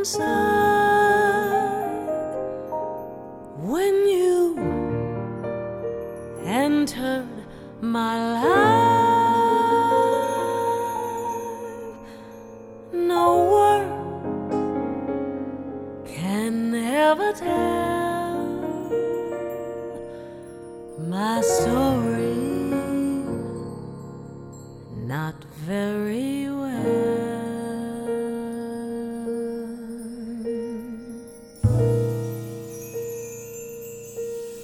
inside when you entered my life. No word can ever tell